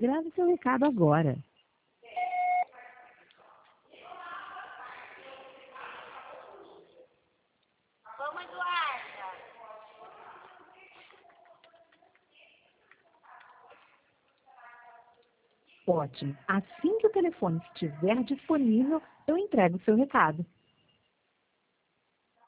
Grave seu recado agora. Vamos, Eduarda. Ótimo. Assim que o telefone estiver disponível, eu entrego o seu recado.